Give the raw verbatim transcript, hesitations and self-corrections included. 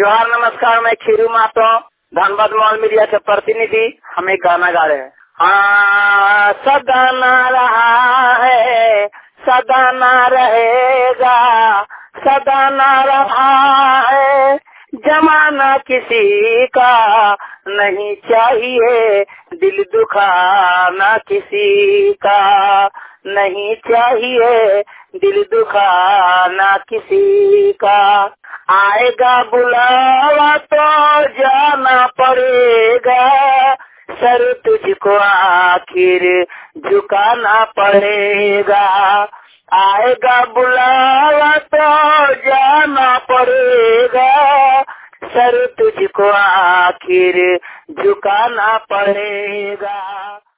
जोहार नमस्कार, मैं खीरू मातो धनबाद मॉल मीडिया के प्रतिनिधि। हम एक गाना गा रहे हैं। हाँ, सदा ना रहा है, सदा ना रहेगा, सदा ना रहा है, जमाना किसी का नहीं चाहिए, दिल दुखाना किसी का नहीं चाहिए, दिल दुखाना किसी का। आएगा बुलावा तो जाना पड़ेगा, सर तुझको आखिर झुकाना पड़ेगा। आएगा बुलावा तो जाना पड़ेगा, सर तुझको आखिर झुकाना पड़ेगा।